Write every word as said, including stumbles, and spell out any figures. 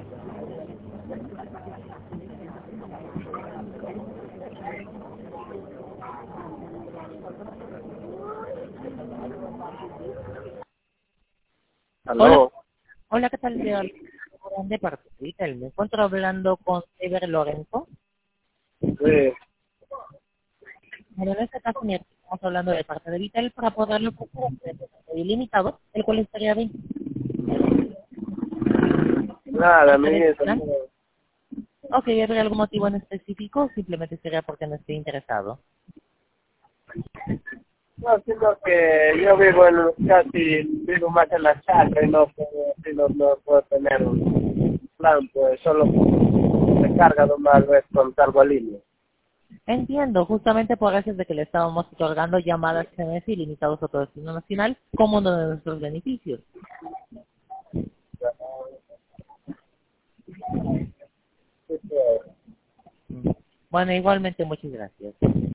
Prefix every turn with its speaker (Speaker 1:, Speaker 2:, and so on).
Speaker 1: Hola,
Speaker 2: Aló,
Speaker 1: hola, ¿qué tal? De de parte de Vitel. Me encuentro hablando con Ever Lorenzo.
Speaker 2: sí,
Speaker 1: Bueno, en este caso, mira, estamos hablando de parte de Vitel para poderle ofrecer un precio ilimitado, el cual estaría bien.
Speaker 2: nada, mi
Speaker 1: ¿Ustedes
Speaker 2: hija,
Speaker 1: están?
Speaker 2: no,
Speaker 1: Ok, ¿hay algún motivo en específico o simplemente sería porque no estoy interesado?
Speaker 2: no, sino que yo vivo en, casi, vivo más en la chacra y no puedo, si no, no puedo tener un plan, pues solo me carga nomás vez con cargo a línea.
Speaker 1: Entiendo, justamente por eso es de que le estábamos otorgando llamadas S M S ilimitados a todo destino nacional como uno de nuestros beneficios.
Speaker 2: Sí, pues.
Speaker 1: Bueno, igualmente, muchas gracias.